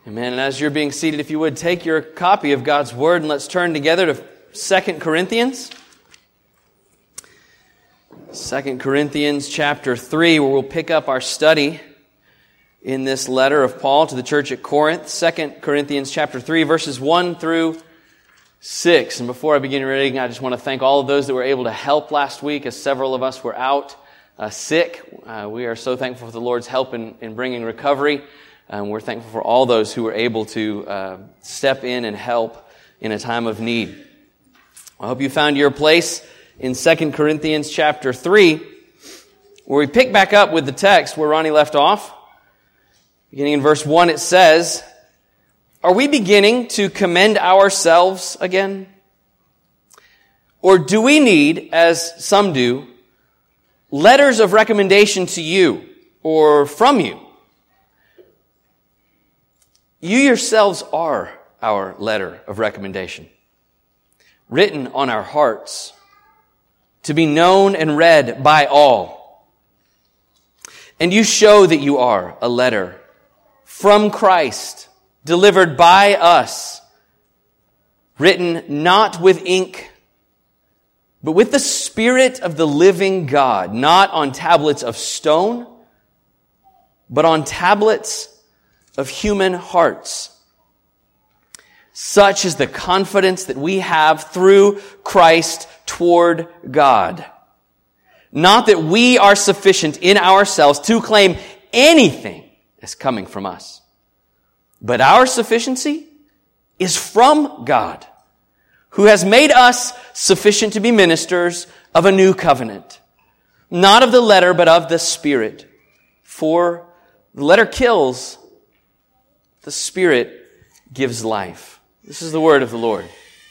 Amen. And as you're being seated, if you would, take your copy of God's Word and let's turn together to 2 Corinthians. 2 Corinthians chapter 3, where we'll pick up our study in this letter of Paul to the church at Corinth. 2 Corinthians chapter 3, verses 1 through 6. And before I begin reading, I just want to thank all of those that were able to help last week, as several of us were out sick. We are so thankful for the Lord's help in bringing recovery. We're thankful for all those who were able to step in and help in a time of need. I hope you found your place in 2 Corinthians chapter 3, where we pick back up with the text where Ronnie left off. Beginning in verse 1, it says, "Are we beginning to commend ourselves again? Or do we need, as some do, letters of recommendation to you or from you? You yourselves are our letter of recommendation, written on our hearts, to be known and read by all. And you show that you are a letter from Christ, delivered by us, written not with ink, but with the Spirit of the living God, not on tablets of stone, but on tablets of human hearts. Such is the confidence that we have through Christ toward God. Not that we are sufficient in ourselves to claim anything as coming from us, but our sufficiency is from God, who has made us sufficient to be ministers of a new covenant, not of the letter, but of the Spirit. For the letter kills, the Spirit gives life." This is the word of the Lord.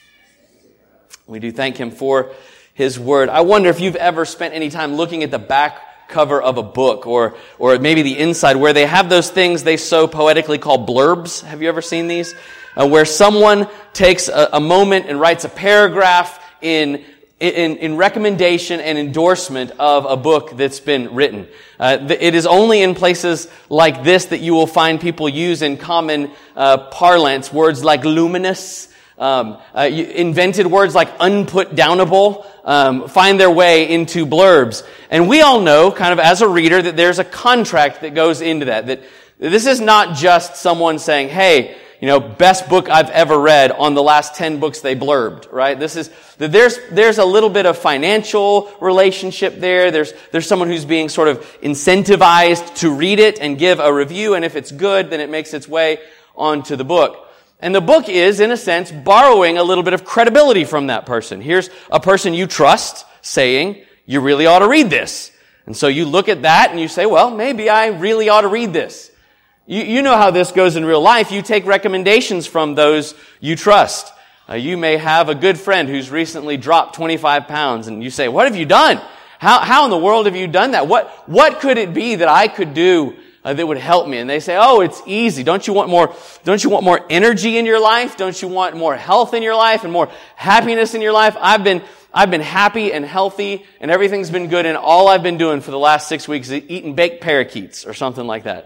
We do thank Him for His word. I wonder if you've ever spent any time looking at the back cover of a book or maybe the inside, where they have those things they so poetically call blurbs. Have you ever seen these? Where someone takes a moment and writes a paragraph in recommendation and endorsement of a book that's been written. It is only in places like this that you will find people use in common parlance words like luminous, invented words like unputdownable, find their way into blurbs. And we all know, kind of as a reader, that there's a contract that goes into that this is not just someone saying, hey, best book I've ever read on the last 10 books they blurbed, right? There's a little bit of financial relationship there. There's someone who's being sort of incentivized to read it and give a review, and if it's good, then it makes its way onto the book. And the book is, in a sense, borrowing a little bit of credibility from that person. Here's a person you trust saying, you really ought to read this. And so you look at that and you say, well, maybe I really ought to read this. You know how this goes in real life. You take recommendations from those you trust. You may have a good friend who's recently dropped 25 pounds, and you say, what have you done? How in the world have you done that? What could it be that I could do that would help me? And they say, oh, it's easy. Don't you want more energy in your life? Don't you want more health in your life and more happiness in your life? I've been happy and healthy, and everything's been good, and all I've been doing for the last 6 weeks is eating baked parakeets or something like that.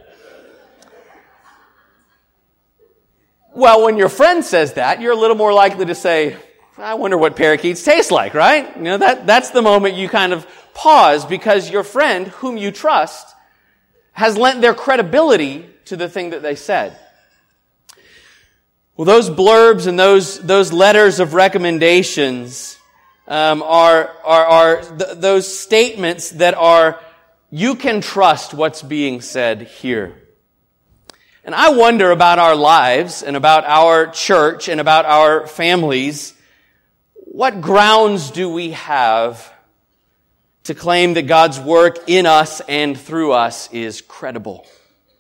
Well, when your friend says that, you're a little more likely to say, I wonder what parakeets taste like, right? That's the moment you kind of pause, because your friend, whom you trust, has lent their credibility to the thing that they said. Well, those blurbs and those letters of recommendations are those statements that are, you can trust what's being said here. And I wonder about our lives and about our church and about our families. What grounds do we have to claim that God's work in us and through us is credible?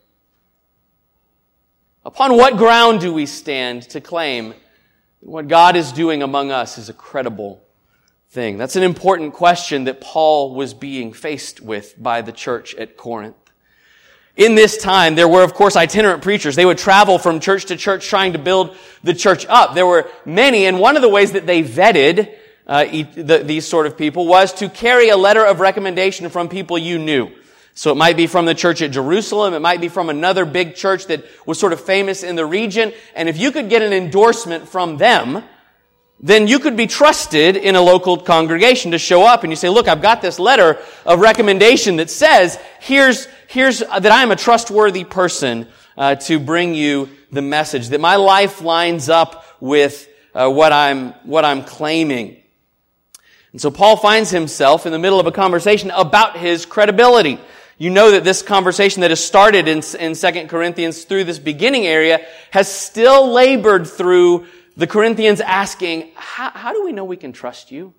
Upon what ground do we stand to claim that what God is doing among us is a credible thing? That's an important question that Paul was being faced with by the church at Corinth. In this time, there were, of course, itinerant preachers. They would travel from church to church trying to build the church up. There were many, and one of the ways that they vetted these sort of people was to carry a letter of recommendation from people you knew. So it might be from the church at Jerusalem. It might be from another big church that was sort of famous in the region. And if you could get an endorsement from them, then you could be trusted in a local congregation to show up and you say, look, I've got this letter of recommendation that says, here's that I'm a trustworthy person to bring you the message, that my life lines up with what I'm claiming. And so Paul finds himself in the middle of a conversation about his credibility. You know that this conversation that has started in 2 Corinthians through this beginning area has still labored through the Corinthians asking, how do we know we can trust you?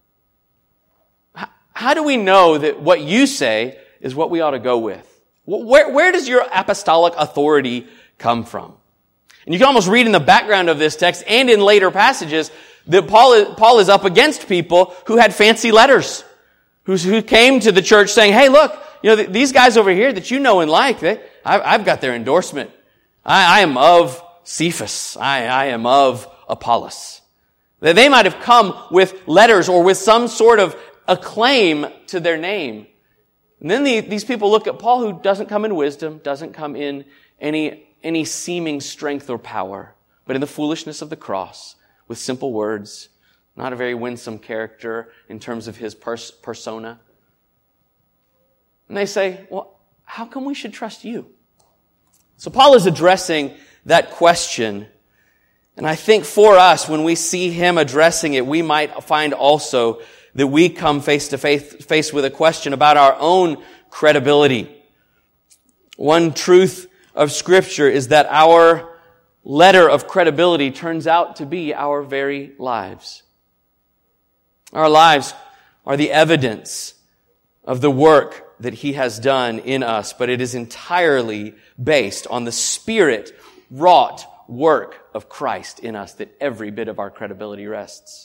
How do we know that what you say is what we ought to go with? Where does your apostolic authority come from? And you can almost read in the background of this text and in later passages that Paul is up against people who had fancy letters, who came to the church saying, hey, look, these guys over here that you know and like, I've got their endorsement. I am of Cephas. I am of Apollos. They might have come with letters or with some sort of acclaim to their name. And then these people look at Paul, who doesn't come in wisdom, doesn't come in any seeming strength or power, but in the foolishness of the cross, with simple words, not a very winsome character in terms of his persona. And they say, well, how come we should trust you? So Paul is addressing that question. And I think for us, when we see him addressing it, we might find also that we come face to face with a question about our own credibility. One truth of Scripture is that our letter of credibility turns out to be our very lives. Our lives are the evidence of the work that he has done in us, but it is entirely based on the Spirit-wrought work of Christ in us that every bit of our credibility rests.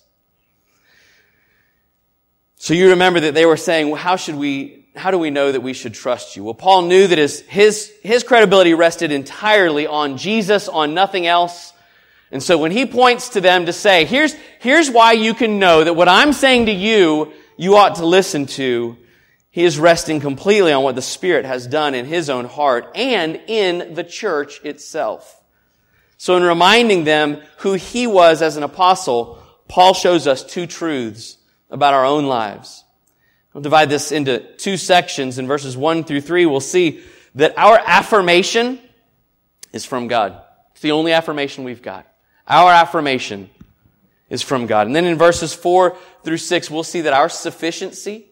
So you remember that they were saying, well, how do we know that we should trust you? Well, Paul knew that his credibility rested entirely on Jesus, on nothing else. And so when he points to them to say, here's why you can know that what I'm saying to you, you ought to listen to, he is resting completely on what the Spirit has done in his own heart and in the church itself. So in reminding them who he was as an apostle, Paul shows us two truths about our own lives. I'll divide this into two sections. In verses 1 through 3, we'll see that our affirmation is from God. It's the only affirmation we've got. Our affirmation is from God. And then in verses 4 through 6, we'll see that our sufficiency,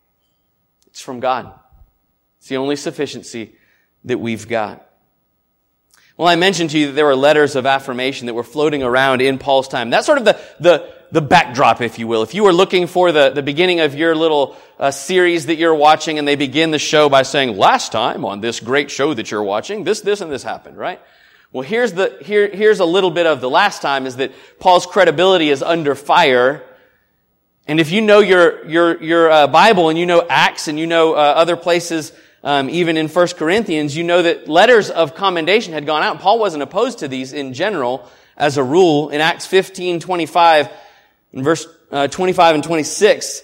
it's from God. It's the only sufficiency that we've got. Well, I mentioned to you that there were letters of affirmation that were floating around in Paul's time. That's sort of the backdrop, if you will. If you were looking for the beginning of your little series that you're watching, and they begin the show by saying, last time on this great show that you're watching, this, and this happened, right? Well, here's a little bit of the last time, is that Paul's credibility is under fire. And if you know your Bible, and you know Acts, and you know other places, even in 1 Corinthians, you know that letters of commendation had gone out. Paul wasn't opposed to these in general as a rule. In Acts 15:25, in verse 25 and 26,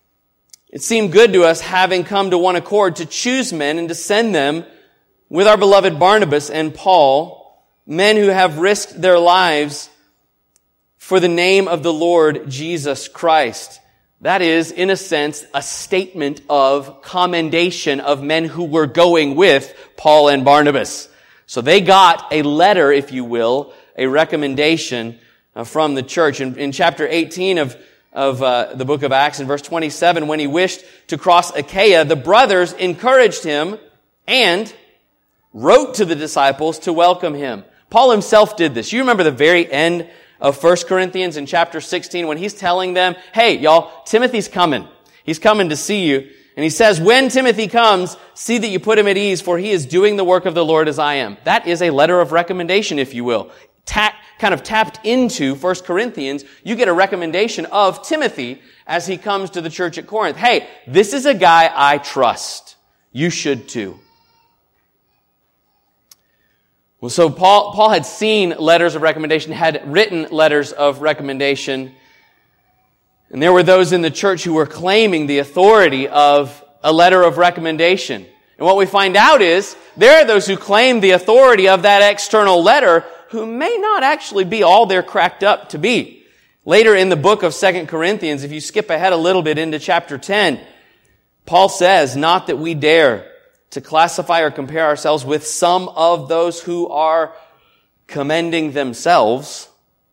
it seemed good to us, having come to one accord, to choose men and to send them with our beloved Barnabas and Paul, men who have risked their lives for the name of the Lord Jesus Christ. That is, in a sense, a statement of commendation of men who were going with Paul and Barnabas. So they got a letter, if you will, a recommendation from the church. In chapter 18 of the book of Acts, in verse 27, when he wished to cross Achaia, the brothers encouraged him and wrote to the disciples to welcome him. Paul himself did this. You remember the very end of 1 Corinthians in chapter 16 when he's telling them, hey, y'all, Timothy's coming. He's coming to see you. And he says, when Timothy comes, see that you put him at ease, for he is doing the work of the Lord as I am. That is a letter of recommendation, if you will. Kind of tapped into 1 Corinthians, you get a recommendation of Timothy as he comes to the church at Corinth. Hey, this is a guy I trust. You should too. Well, so Paul had seen letters of recommendation, had written letters of recommendation, and there were those in the church who were claiming the authority of a letter of recommendation. And what we find out is there are those who claim the authority of that external letter who may not actually be all they're cracked up to be. Later in the book of 2 Corinthians, if you skip ahead a little bit into chapter 10, Paul says, not that we dare to classify or compare ourselves with some of those who are commending themselves,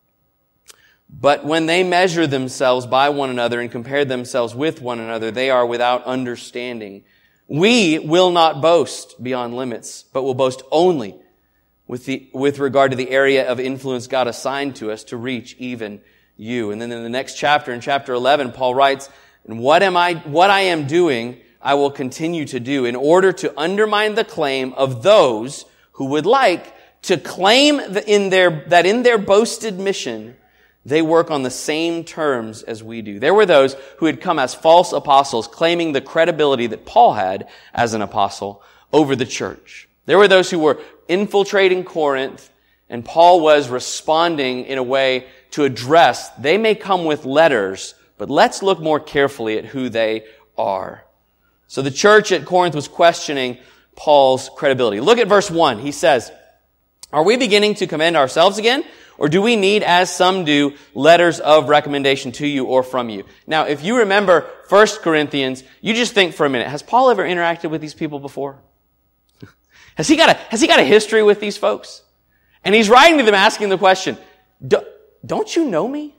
but when they measure themselves by one another and compare themselves with one another, they are without understanding. We will not boast beyond limits, but will boast only with regard to the area of influence God assigned to us to reach even you. And then in the next chapter, in chapter 11, Paul writes, "And what I am doing, I will continue to do in order to undermine the claim of those who would like to claim that in their boasted mission, they work on the same terms as we do." There were those who had come as false apostles, claiming the credibility that Paul had as an apostle over the church. There were those who were infiltrating Corinth, and Paul was responding in a way to address, they may come with letters, but let's look more carefully at who they are. So the church at Corinth was questioning Paul's credibility. Look at verse 1. He says, "Are we beginning to commend ourselves again? Or do we need, as some do, letters of recommendation to you or from you?" Now, if you remember 1 Corinthians, you just think for a minute, has Paul ever interacted with these people before? Has he got a history with these folks? And he's writing to them asking the question, don't you know me?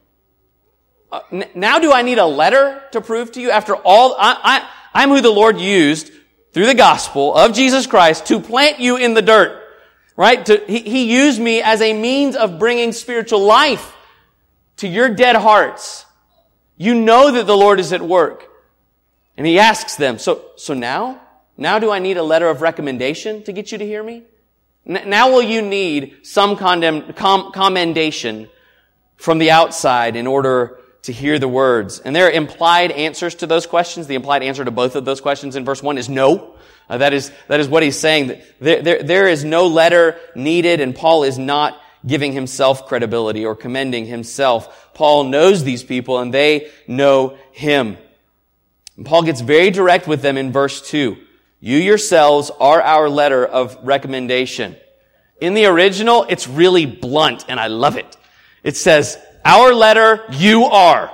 Now do I need a letter to prove to you? After all, I'm who the Lord used through the gospel of Jesus Christ to plant you in the dirt. Right? He used me as a means of bringing spiritual life to your dead hearts. You know that the Lord is at work. And he asks them, so now do I need a letter of recommendation to get you to hear me? Now will you need some commendation from the outside in order to hear the words? And there are implied answers to those questions. The implied answer to both of those questions in verse 1 is no. That is what he's saying. There is no letter needed, and Paul is not giving himself credibility or commending himself. Paul knows these people, and they know him. And Paul gets very direct with them in verse 2. "You yourselves are our letter of recommendation." In the original, it's really blunt, and I love it. It says, "Our letter, you are."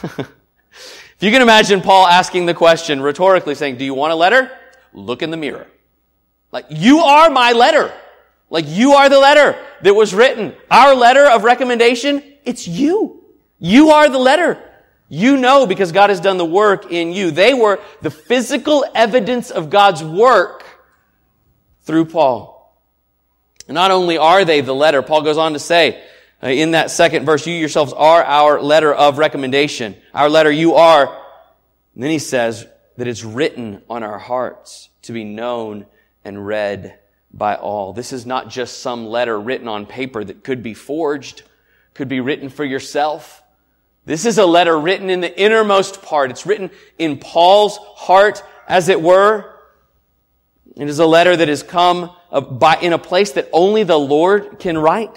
If you can imagine Paul asking the question rhetorically, saying, "Do you want a letter? Look in the mirror." Like, you are my letter. Like, you are the letter that was written. Our letter of recommendation, it's you. You are the letter. You know because God has done the work in you. They were the physical evidence of God's work through Paul. And not only are they the letter, Paul goes on to say in that second verse, "You yourselves are our letter of recommendation." Our letter, you are. And then he says that it's written on our hearts to be known and read by all. This is not just some letter written on paper that could be forged, could be written for yourself. This is a letter written in the innermost part. It's written in Paul's heart, as it were. It is a letter that has come in a place that only the Lord can write.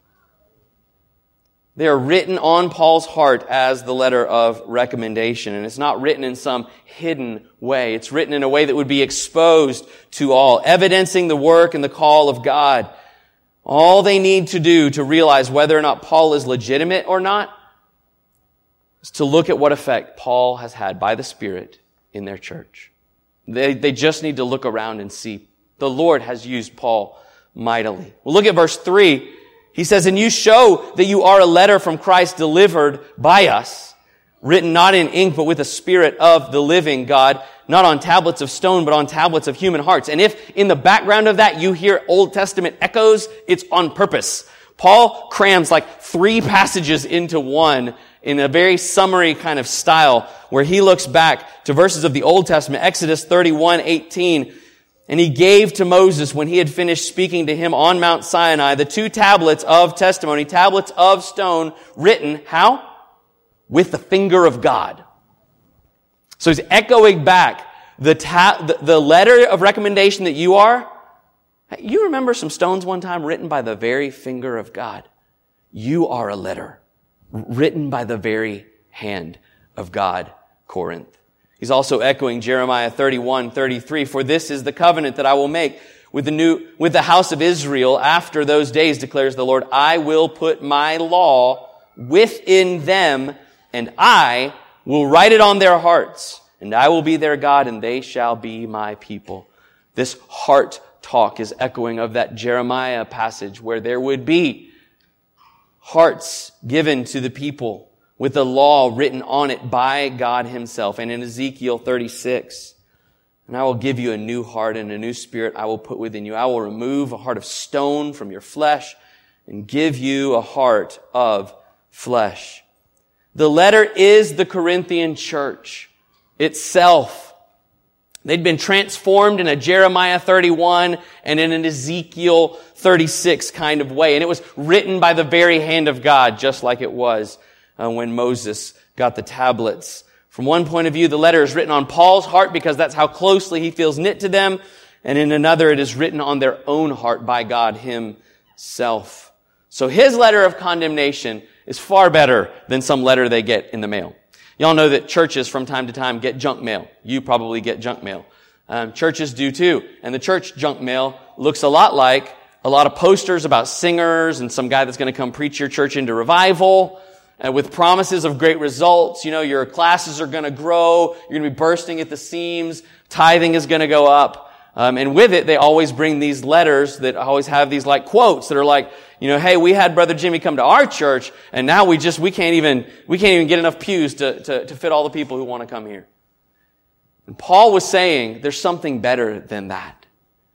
They are written on Paul's heart as the letter of recommendation. And it's not written in some hidden way. It's written in a way that would be exposed to all, evidencing the work and the call of God. All they need to do to realize whether or not Paul is legitimate or not is to look at what effect Paul has had by the Spirit in their church. They just need to look around and see the Lord has used Paul mightily. Well, look at verse 3. He says, "And you show that you are a letter from Christ delivered by us, written not in ink, but with the Spirit of the living God, not on tablets of stone, but on tablets of human hearts." And if in the background of that you hear Old Testament echoes, it's on purpose. Paul crams like 3 passages into one in a very summary kind of style, where he looks back to verses of the Old Testament, Exodus 31:18. "And he gave to Moses, when he had finished speaking to him on Mount Sinai, the 2 tablets of testimony, tablets of stone, written," how? "With the finger of God." So he's echoing back the letter of recommendation that you are. You remember some stones one time written by the very finger of God. You are a letter written by the very hand of God, Corinth. He's also echoing Jeremiah 31:33, "For this is the covenant that I will make with the house of Israel after those days, declares the Lord. I will put my law within them, and I will write it on their hearts, and I will be their God, and they shall be my people." This heart talk is echoing of that Jeremiah passage where there would be hearts given to the people with the law written on it by God himself. And in Ezekiel 36, "And I will give you a new heart and a new spirit I will put within you. I will remove a heart of stone from your flesh and give you a heart of flesh." The letter is the Corinthian church itself. They'd been transformed in a Jeremiah 31 and in an Ezekiel 36 kind of way. And it was written by the very hand of God, just like it was when Moses got the tablets. From one point of view, the letter is written on Paul's heart because that's how closely he feels knit to them. And in another, it is written on their own heart by God himself. So his letter of condemnation is far better than some letter they get in the mail. Y'all know that churches from time to time get junk mail. You probably get junk mail. Churches do too. And the church junk mail looks a lot like a lot of posters about singers and some guy that's going to come preach your church into revival with promises of great results. You know, your classes are going to grow. You're going to be bursting at the seams. Tithing is going to go up. And with it, they always bring these letters that always have these like quotes that are like, you know, "Hey, we had Brother Jimmy come to our church, and now we can't even get enough pews to fit all the people who want to come here." And Paul was saying, there's something better than that.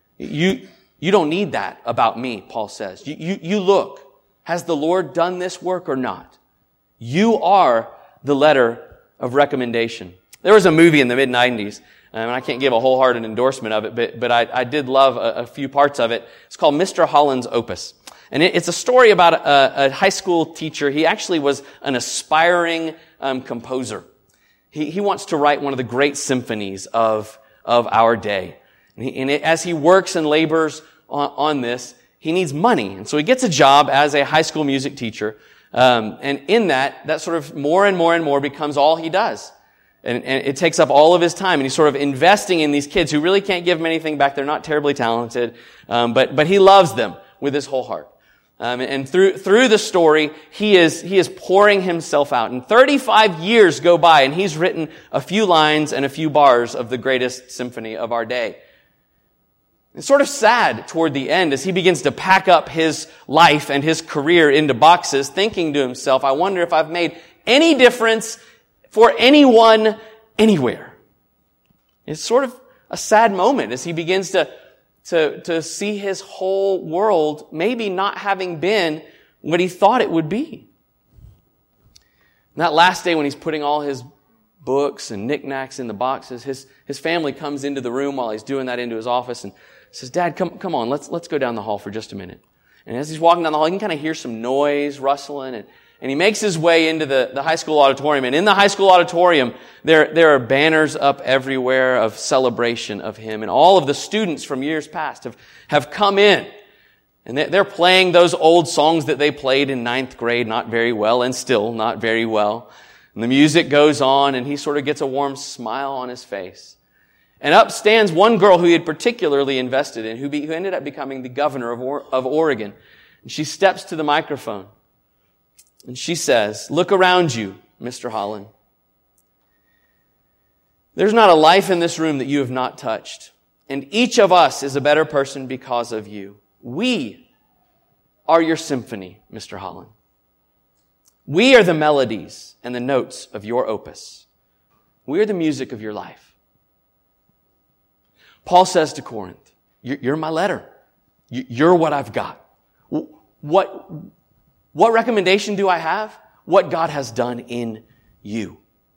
You don't need that about me, Paul says. You look. Has the Lord done this work or not? You are the letter of recommendation. There was a movie in the mid-90s, and I can't give a wholehearted endorsement of it, but I did love a few parts of it. It's called Mr. Holland's Opus. And it's a story about a high school teacher. He actually was an aspiring composer. He wants to write one of the great symphonies of our day. And as he works and labors on this, he needs money. And so he gets a job as a high school music teacher. And in that sort of more and more becomes all he does. And it takes up all of his time. And he's sort of investing in these kids who really can't give him anything back. They're not terribly talented. But he loves them with his whole heart. And through the story, he is pouring himself out. And 35 years go by, and he's written a few lines and a few bars of the greatest symphony of our day. It's sort of sad toward the end as he begins to pack up his life and his career into boxes, thinking to himself, "I wonder if I've made any difference for anyone anywhere." It's sort of a sad moment as he begins to see his whole world maybe not having been what he thought it would be. And that last day when he's putting all his books and knickknacks in the boxes, his family comes into the room while he's doing that into his office and says, "Dad, come on, let's go down the hall for just a minute." And as he's walking down the hall, he can kind of hear some noise rustling, and he makes his way into the high school auditorium. And in the high school auditorium, there are banners up everywhere of celebration of him. And all of the students from years past have come in. And they're playing those old songs that they played in 9th grade, not very well, and still not very well. And the music goes on, and he sort of gets a warm smile on his face. And up stands one girl who he had particularly invested in, who ended up becoming the governor of Oregon. And she steps to the microphone. And she says, "Look around you, Mr. Holland. There's not a life in this room that you have not touched. And each of us is a better person because of you. We are your symphony, Mr. Holland. We are the melodies and the notes of your opus. We are the music of your life." Paul says to Corinth, "You're my letter. You're what I've got. What recommendation do I have? What God has done in you."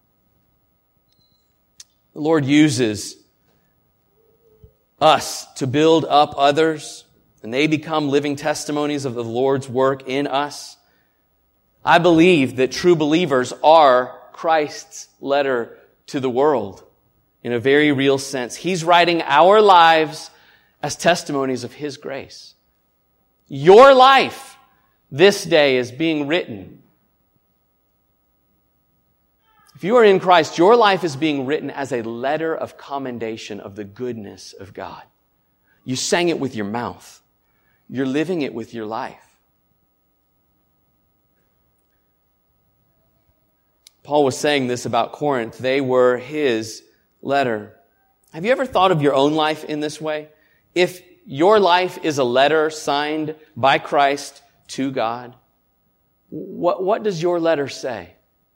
The Lord uses us to build up others, and they become living testimonies of the Lord's work in us. I believe that true believers are Christ's letter to the world in a very real sense. He's writing our lives as testimonies of His grace. Your life this day is being written. If you are in Christ, your life is being written as a letter of commendation of the goodness of God. You sang it with your mouth. You're living it with your life. Paul was saying this about Corinth. They were his letter. Have you ever thought of your own life in this way? If your life is a letter signed by Christ to God, what does your letter say?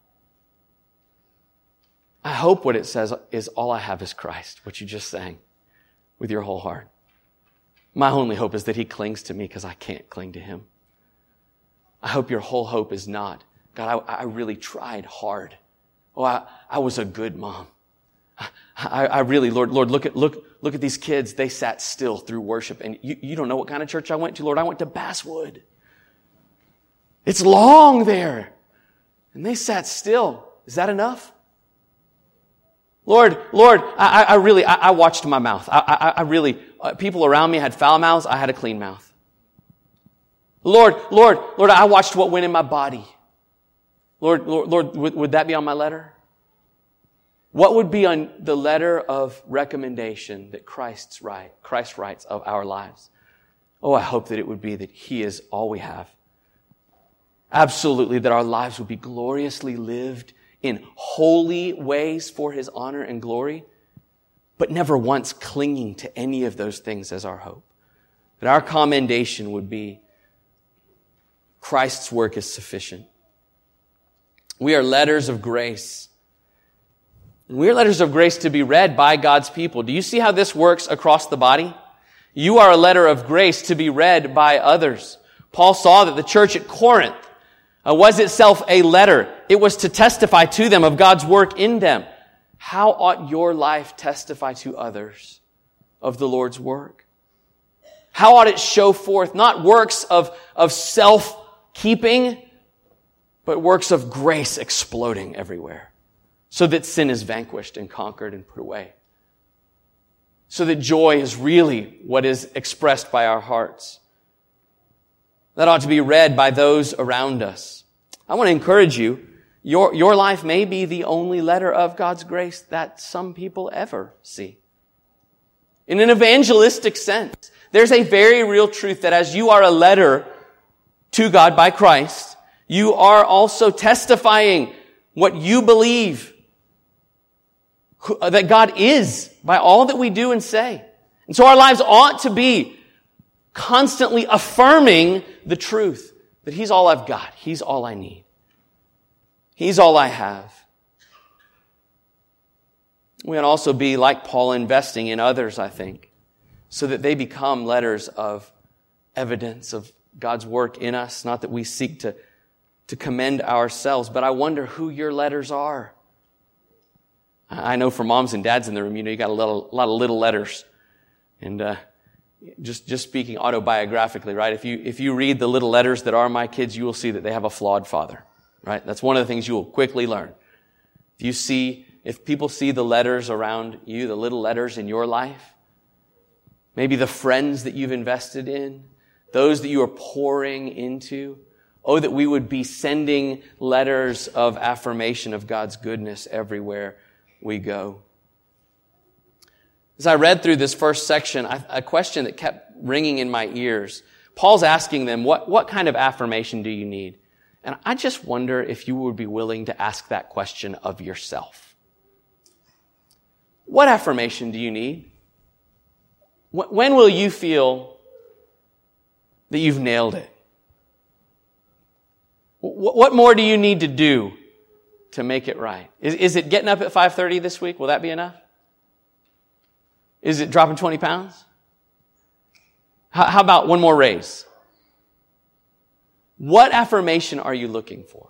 I hope what it says is all I have is Christ, what you just sang with your whole heart. My only hope is that he clings to me because I can't cling to him. I hope your whole hope is not, God, I really tried hard. Oh, I was a good mom. I really, Lord, look at these kids. They sat still through worship. And you don't know what kind of church I went to, Lord. I went to Basswood. It's long there. And they sat still. Is that enough? Lord, I watched my mouth. I really, people around me had foul mouths. I had a clean mouth. Lord, I watched what went in my body. Lord, would that be on my letter? What would be on the letter of recommendation that Christ writes of our lives? Oh, I hope that it would be that he is all we have. Absolutely, that our lives would be gloriously lived in holy ways for his honor and glory, but never once clinging to any of those things as our hope. That our commendation would be Christ's work is sufficient. We are letters of grace. And we are letters of grace to be read by God's people. Do you see how this works across the body? You are a letter of grace to be read by others. Paul saw that the church at Corinth was itself a letter. It was to testify to them of God's work in them. How ought your life testify to others of the Lord's work? How ought it show forth not works of self-keeping, but works of grace exploding everywhere, so that sin is vanquished and conquered and put away. So that joy is really what is expressed by our hearts. That ought to be read by those around us. I want to encourage you, your life may be the only letter of God's grace that some people ever see. In an evangelistic sense, there's a very real truth that as you are a letter to God by Christ, you are also testifying what you believe that God is by all that we do and say. And so our lives ought to be constantly affirming the truth that he's all I've got. He's all I need. He's all I have. We ought to also be, like Paul, investing in others, I think, so that they become letters of evidence of God's work in us. Not that we seek to commend ourselves, but I wonder who your letters are. I know for moms and dads in the room, you got a lot of little letters. And just speaking autobiographically, right? If you read the little letters that are my kids, you will see that they have a flawed father, right? That's one of the things you will quickly learn. If people see the letters around you, the little letters in your life, maybe the friends that you've invested in, those that you are pouring into, oh, that we would be sending letters of affirmation of God's goodness everywhere we go. As I read through this first section, a question that kept ringing in my ears. Paul's asking them, what kind of affirmation do you need? And I just wonder if you would be willing to ask that question of yourself. What affirmation do you need? When will you feel that you've nailed it? What more do you need to do to make it right? Is it getting up at 5:30 this week? Will that be enough? Is it dropping 20 pounds? How about one more raise? What affirmation are you looking for?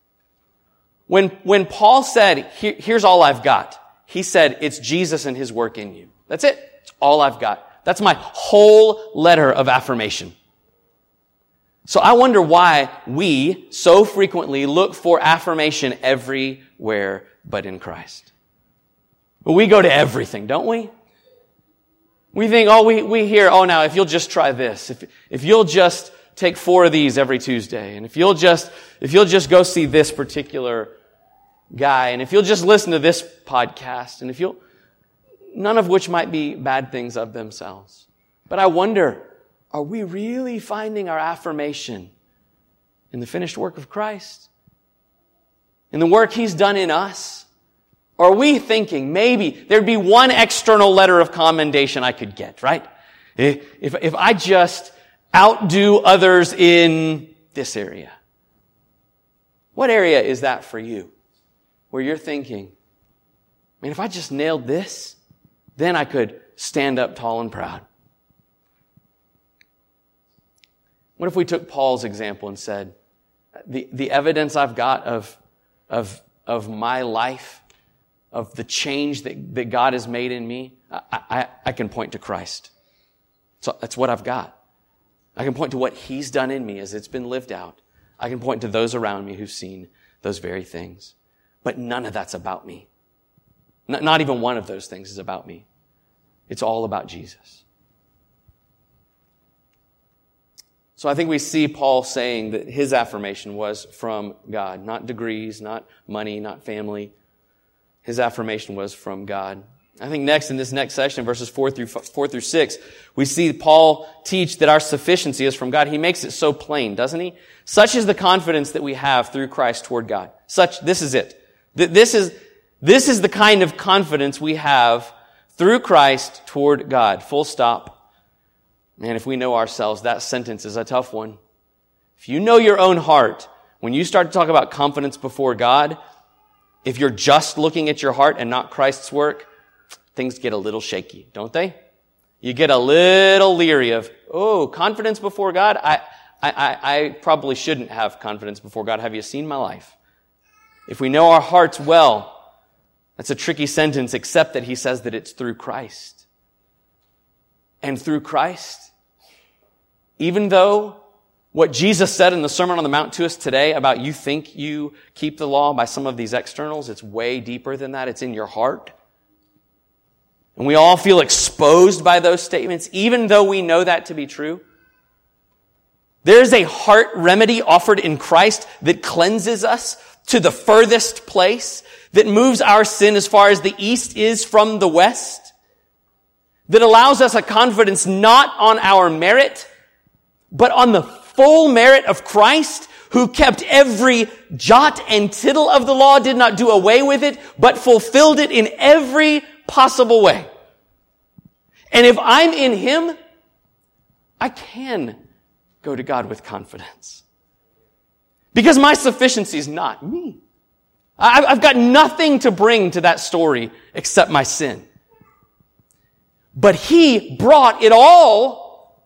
When Paul said, here's all I've got, he said, it's Jesus and his work in you. That's it. It's all I've got. That's my whole letter of affirmation. So I wonder why we so frequently look for affirmation everywhere but in Christ. But we go to everything, don't we? We think, we hear, now if you'll just try this, if you'll just take 4 of these every Tuesday, and if you'll just go see this particular guy, and if you'll just listen to this podcast, and none of which might be bad things of themselves. But I wonder, are we really finding our affirmation in the finished work of Christ? In the work He's done in us? Or are we thinking maybe there'd be one external letter of commendation I could get, right? If I just outdo others in this area. What area is that for you? Where you're thinking, man, if I just nailed this, then I could stand up tall and proud. What if we took Paul's example and said, the evidence I've got of my life, of the change that God has made in me, I can point to Christ. So that's what I've got. I can point to what He's done in me as it's been lived out. I can point to those around me who've seen those very things. But none of that's about me. Not even one of those things is about me. It's all about Jesus. So I think we see Paul saying that his affirmation was from God. Not degrees, not money, not family. His affirmation was from God. I think next, in this next section, verses 4 through 6, we see Paul teach that our sufficiency is from God. He makes it so plain, doesn't he? Such is the confidence that we have through Christ toward God. This is it. This is the kind of confidence we have through Christ toward God. Full stop. Man, if we know ourselves, that sentence is a tough one. If you know your own heart, when you start to talk about confidence before God, if you're just looking at your heart and not Christ's work, things get a little shaky, don't they? You get a little leery of, confidence before God? I probably shouldn't have confidence before God. Have you seen my life? If we know our hearts well, that's a tricky sentence, except that he says that it's through Christ. And through Christ, even though what Jesus said in the Sermon on the Mount to us today about you think you keep the law by some of these externals, it's way deeper than that. It's in your heart. And we all feel exposed by those statements, even though we know that to be true. There's a heart remedy offered in Christ that cleanses us to the furthest place, that moves our sin as far as the east is from the west, that allows us a confidence not on our merit, but on the full merit of Christ, who kept every jot and tittle of the law, did not do away with it, but fulfilled it in every possible way. And if I'm in Him, I can go to God with confidence. Because my sufficiency is not me. I've got nothing to bring to that story except my sin. But He brought it all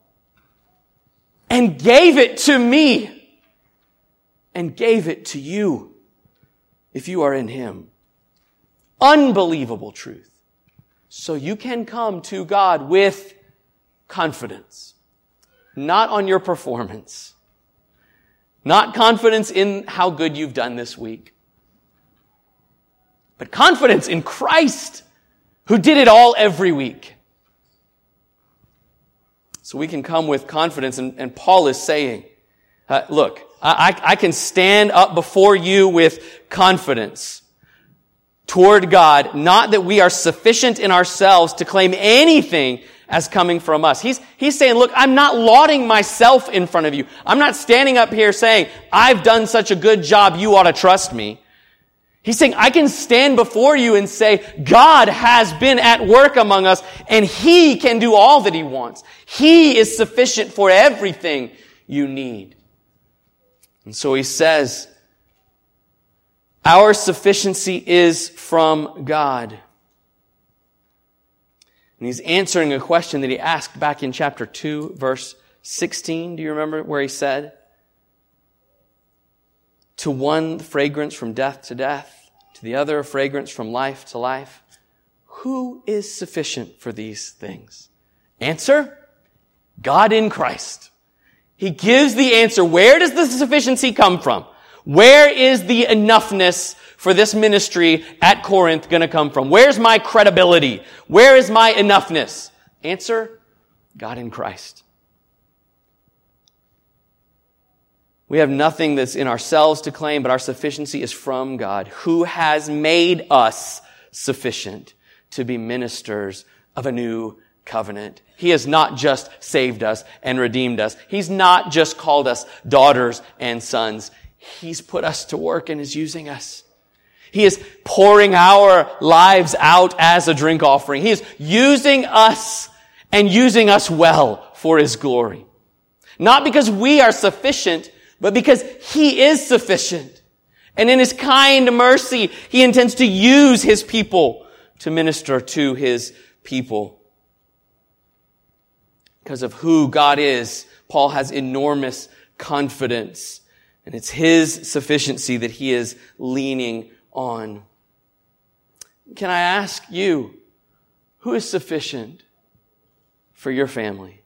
and gave it to me and gave it to you if you are in Him. Unbelievable truth. So you can come to God with confidence, not on your performance, not confidence in how good you've done this week, but confidence in Christ, who did it all every week. So we can come with confidence, and Paul is saying, look, I can stand up before you with confidence toward God, not that we are sufficient in ourselves to claim anything as coming from us. He's saying, look, I'm not lauding myself in front of you. I'm not standing up here saying, I've done such a good job, you ought to trust me. He's saying, I can stand before you and say, God has been at work among us, and He can do all that He wants. He is sufficient for everything you need. And so he says, our sufficiency is from God. And he's answering a question that he asked back in chapter 2, verse 16. Do you remember where he said, to one, fragrance from death to death, to the other, fragrance from life to life. Who is sufficient for these things? Answer, God in Christ. He gives the answer. Where does the sufficiency come from? Where is the enoughness for this ministry at Corinth going to come from? Where's my credibility? Where is my enoughness? Answer, God in Christ. We have nothing that's in ourselves to claim, but our sufficiency is from God, who has made us sufficient to be ministers of a new covenant. He has not just saved us and redeemed us. He's not just called us daughters and sons. He's put us to work and is using us. He is pouring our lives out as a drink offering. He is using us and using us well for His glory. Not because we are sufficient, but because He is sufficient. And in His kind mercy, He intends to use His people to minister to His people. Because of who God is, Paul has enormous confidence. And it's His sufficiency that he is leaning on. Can I ask you, who is sufficient for your family?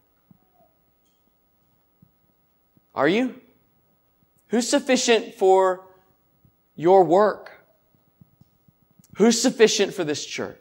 Are you? Who's sufficient for your work? Who's sufficient for this church?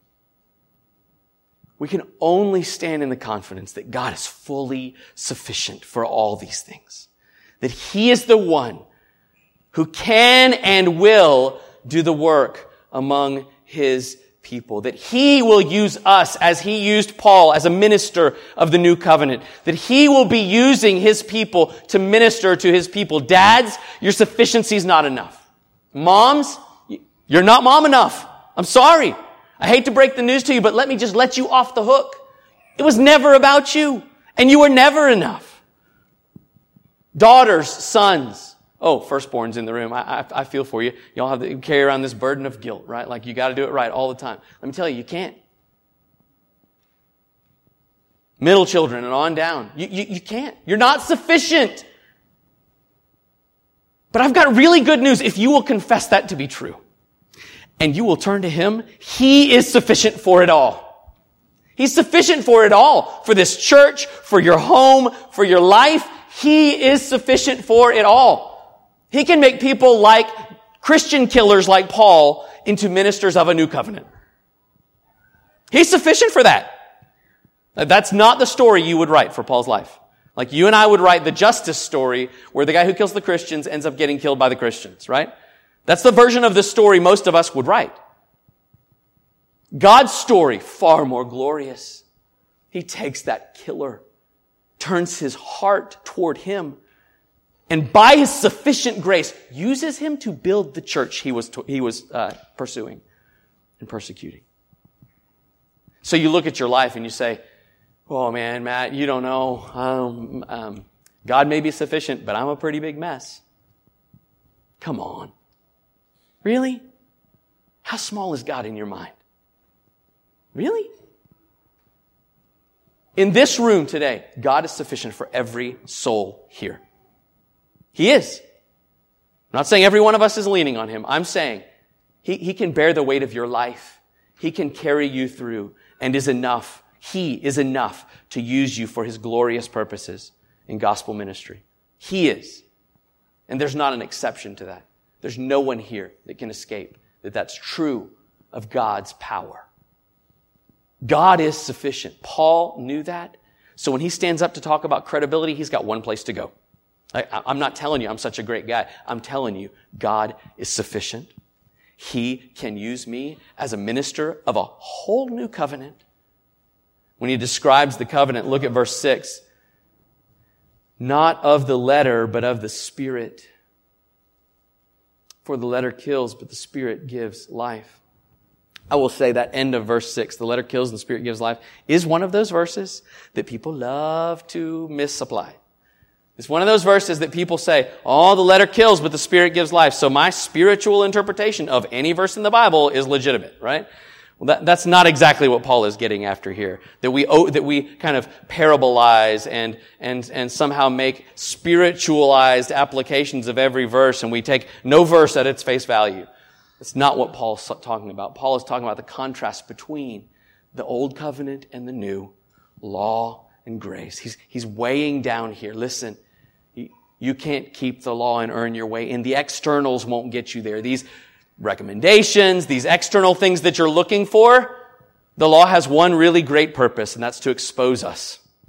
We can only stand in the confidence that God is fully sufficient for all these things. That He is the one who can and will do the work among His people. That He will use us as He used Paul as a minister of the new covenant. That He will be using His people to minister to His people. Dads, your sufficiency is not enough. Moms, you're not mom enough. I'm sorry. I hate to break the news to you, but let me just let you off the hook. It was never about you, and you were never enough. Daughters, sons. Oh, firstborns in the room. I feel for you. Y'all have to carry around this burden of guilt, right? Like you got to do it right all the time. Let me tell you, you can't. Middle children and on down. You can't. You're not sufficient. But I've got really good news. If you will confess that to be true, and you will turn to Him, He is sufficient for it all. He's sufficient for it all. For this church, for your home, for your life. He is sufficient for it all. He can make people like Christian killers like Paul into ministers of a new covenant. He's sufficient for that. That's not the story you would write for Paul's life. Like you and I would write the justice story where the guy who kills the Christians ends up getting killed by the Christians, right? That's the version of the story most of us would write. God's story, far more glorious. He takes that killer, turns his heart toward him, and by His sufficient grace, uses him to build the church he was pursuing and persecuting. So you look at your life and you say, oh man, Matt, you don't know. God may be sufficient, but I'm a pretty big mess. Come on. Really? How small is God in your mind? Really? In this room today, God is sufficient for every soul here. He is. I'm not saying every one of us is leaning on Him. I'm saying He can bear the weight of your life. He can carry you through and is enough. He is enough to use you for His glorious purposes in gospel ministry. He is. And there's not an exception to that. There's no one here that can escape that that's true of God's power. God is sufficient. Paul knew that. So when he stands up to talk about credibility, he's got one place to go. I'm not telling you I'm such a great guy. I'm telling you God is sufficient. He can use me as a minister of a whole new covenant. When he describes the covenant, look at verse 6. Not of the letter, but of the Spirit. For the letter kills, but the Spirit gives life. I will say that end of verse 6, the letter kills and the Spirit gives life, is one of those verses that people love to misapply. It's one of those verses that people say, oh, the letter kills, but the Spirit gives life. So my spiritual interpretation of any verse in the Bible is legitimate, right? Well, that's not exactly what Paul is getting after here. That we kind of parabolize and somehow make spiritualized applications of every verse, and we take no verse at its face value. That's not what Paul's talking about. Paul is talking about the contrast between the old covenant and the new, law and grace. He's weighing down here. Listen, you can't keep the law and earn your way, and the externals won't get you there. These recommendations, these external things that you're looking for, the law has one really great purpose, and that's to expose us.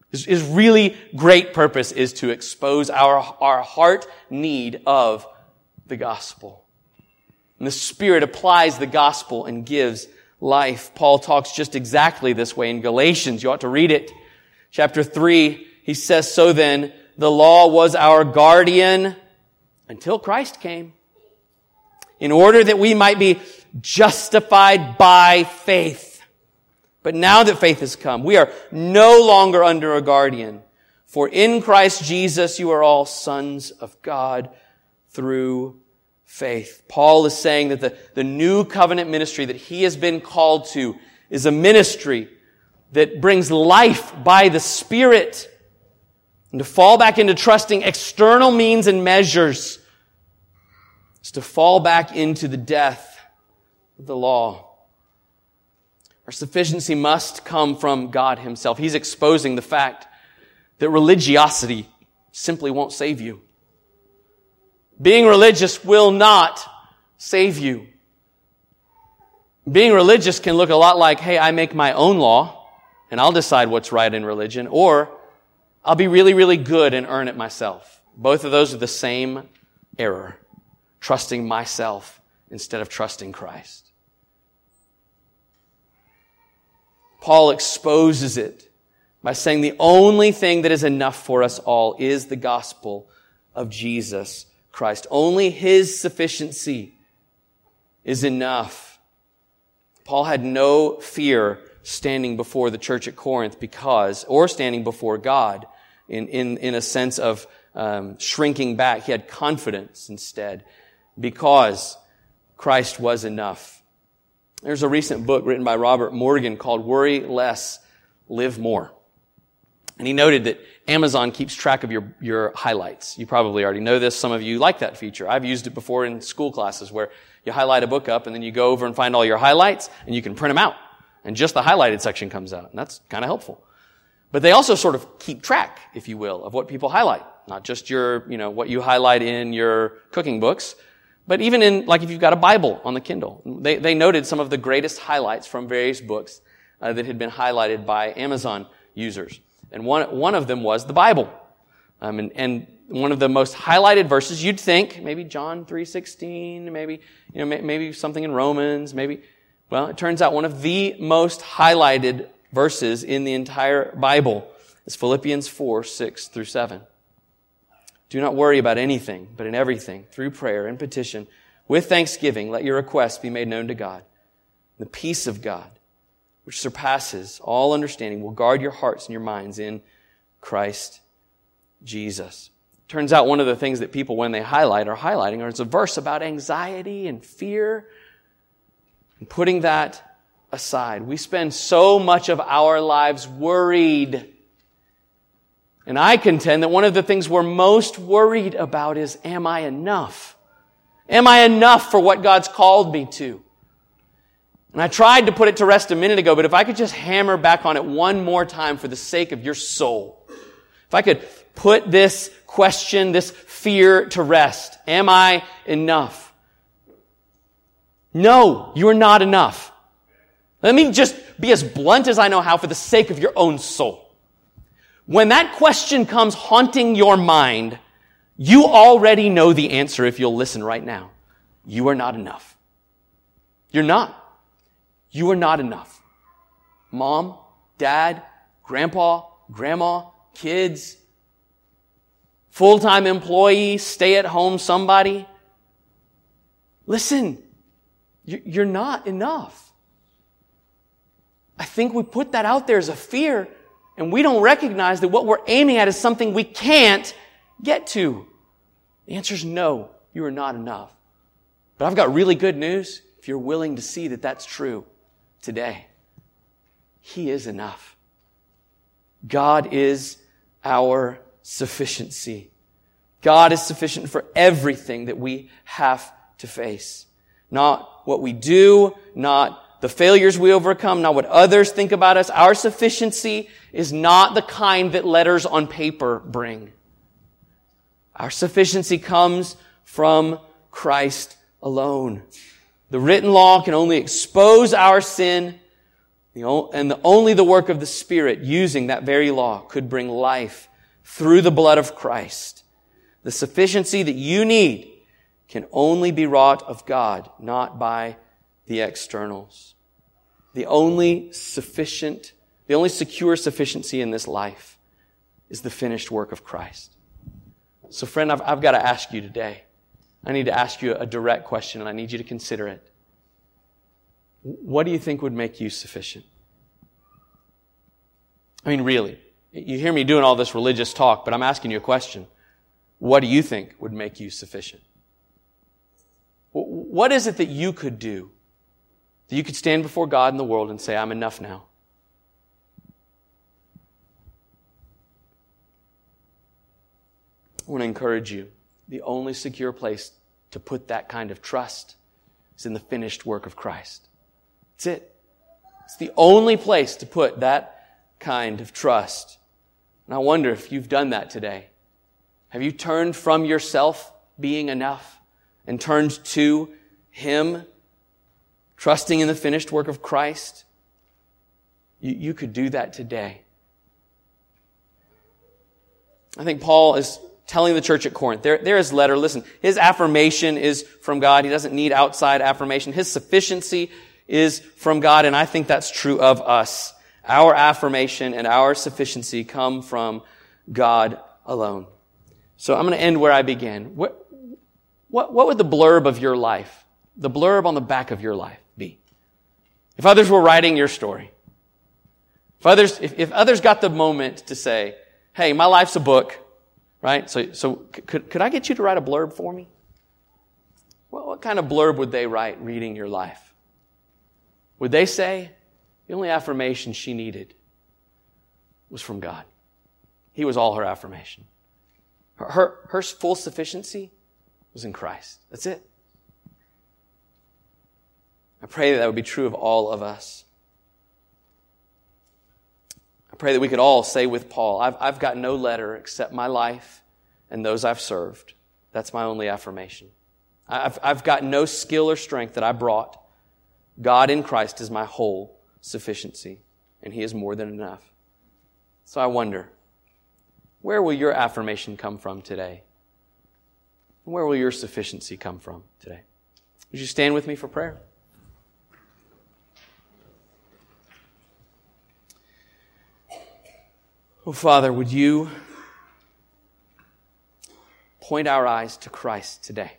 His really great purpose is to expose our heart need of the gospel. And the Spirit applies the gospel and gives life. Paul talks just exactly this way in Galatians. You ought to read it. Chapter 3, he says, "So then, the law was our guardian until Christ came, in order that we might be justified by faith. But now that faith has come, we are no longer under a guardian. For in Christ Jesus you are all sons of God through faith." Paul is saying that the new covenant ministry that he has been called to is a ministry that brings life by the Spirit. And to fall back into trusting external means and measures is to fall back into the death of the law. Our sufficiency must come from God Himself. He's exposing the fact that religiosity simply won't save you. Being religious will not save you. Being religious can look a lot like, hey, I make my own law and I'll decide what's right in religion, or I'll be really, really good and earn it myself. Both of those are the same error. Trusting myself instead of trusting Christ. Paul exposes it by saying the only thing that is enough for us all is the gospel of Jesus Christ. Only His sufficiency is enough. Paul had no fear standing before the church at Corinth or standing before God in a sense of shrinking back. He had confidence instead because Christ was enough. There's a recent book written by Robert Morgan called Worry Less, Live More. And he noted that Amazon keeps track of your highlights. You probably already know this. Some of you like that feature. I've used it before in school classes where you highlight a book up and then you go over and find all your highlights and you can print them out. And just the highlighted section comes out. And that's kind of helpful. But they also sort of keep track, if you will, of what people highlight. Not just what you highlight in your cooking books, but even in, like if you've got a Bible on the Kindle. They noted some of the greatest highlights from various books that had been highlighted by Amazon users. And one of them was the Bible. And one of the most highlighted verses, you'd think, maybe John 3:16, maybe something in Romans, well, it turns out one of the most highlighted verses in the entire Bible is Philippians 4:6-7. "Do not worry about anything, but in everything, through prayer and petition, with thanksgiving, let your requests be made known to God. The peace of God, which surpasses all understanding, will guard your hearts and your minds in Christ Jesus." Turns out one of the things that people, when they highlight, are highlighting is a verse about anxiety and fear. And putting that aside, we spend so much of our lives worried. And I contend that one of the things we're most worried about is, am I enough? Am I enough for what God's called me to? And I tried to put it to rest a minute ago, but if I could just hammer back on it one more time for the sake of your soul. If I could put this question, this fear to rest. Am I enough? No, you are not enough. Let me just be as blunt as I know how for the sake of your own soul. When that question comes haunting your mind, you already know the answer if you'll listen right now. You are not enough. You're not. You are not enough. Mom, dad, grandpa, grandma, kids, full-time employee, stay-at-home somebody. Listen, you're not enough. I think we put that out there as a fear, and we don't recognize that what we're aiming at is something we can't get to. The answer is no, you are not enough. But I've got really good news if you're willing to see that that's true today. He is enough. God is our sufficiency. God is sufficient for everything that we have to face. Not what we do, not the failures we overcome, not what others think about us. Our sufficiency is not the kind that letters on paper bring. Our sufficiency comes from Christ alone. The written law can only expose our sin Only the work of the Spirit using that very law could bring life through the blood of Christ. The sufficiency that you need can only be wrought of God, not by the externals. The only secure sufficiency in this life is the finished work of Christ. So friend, I've got to ask you today. I need to ask you a direct question, and I need you to consider it. What do you think would make you sufficient? I mean, really. You hear me doing all this religious talk, but I'm asking you a question. What do you think would make you sufficient? What is it that you could do? That you could stand before God and the world and say, I'm enough now? I want to encourage you. The only secure place to put that kind of trust is in the finished work of Christ. That's it. It's the only place to put that kind of trust. And I wonder if you've done that today. Have you turned from yourself being enough and turned to Him, trusting in the finished work of Christ? You could do that today. I think Paul is telling the church at Corinth, there his letter, listen, his affirmation is from God. He doesn't need outside affirmation. His sufficiency is from God, and I think that's true of us. Our affirmation and our sufficiency come from God alone. So I'm going to end where I began. What would the blurb of your life, the blurb on the back of your life be? If others were writing your story, if others got the moment to say, hey, my life's a book, right? So could I get you to write a blurb for me? What kind of blurb would they write reading your life? Would they say, the only affirmation she needed was from God? He was all her affirmation. Her full sufficiency was in Christ. That's it. I pray that would be true of all of us. I pray that we could all say with Paul, I've got no letter except my life and those I've served. That's my only affirmation. I've got no skill or strength that I brought. God in Christ is my whole sufficiency, and He is more than enough. So I wonder, where will your affirmation come from today? Where will your sufficiency come from today? Would you stand with me for prayer? Oh, Father, would you point our eyes to Christ today?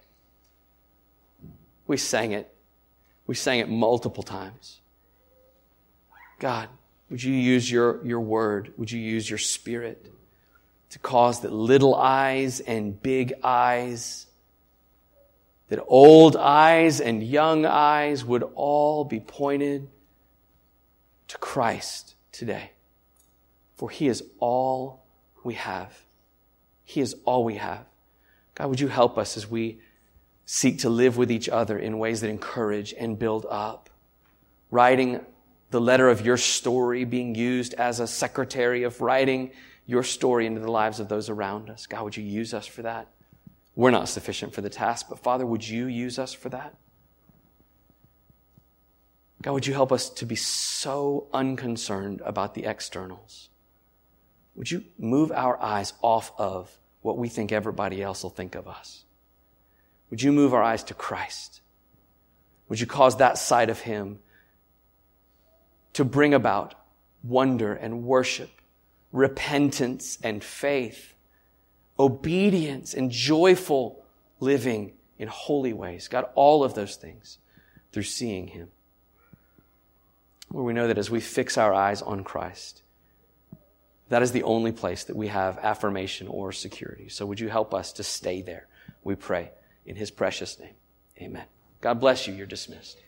We sang it. We sang it multiple times. God, would you use your word? Would you use your Spirit to cause that little eyes and big eyes, that old eyes and young eyes would all be pointed to Christ today? For He is all we have. He is all we have. God, would you help us as we seek to live with each other in ways that encourage and build up, writing the letter of your story, being used as a secretary of writing your story into the lives of those around us. God, would you use us for that? We're not sufficient for the task, but Father, would you use us for that? God, would you help us to be so unconcerned about the externals? Would you move our eyes off of what we think everybody else will think of us? Would you move our eyes to Christ? Would you cause that side of Him to bring about wonder and worship, repentance and faith, obedience and joyful living in holy ways? God, all of those things through seeing Him. Where we know that as we fix our eyes on Christ, that is the only place that we have affirmation or security. So would you help us to stay there? We pray in His precious name. Amen. God bless you. You're dismissed.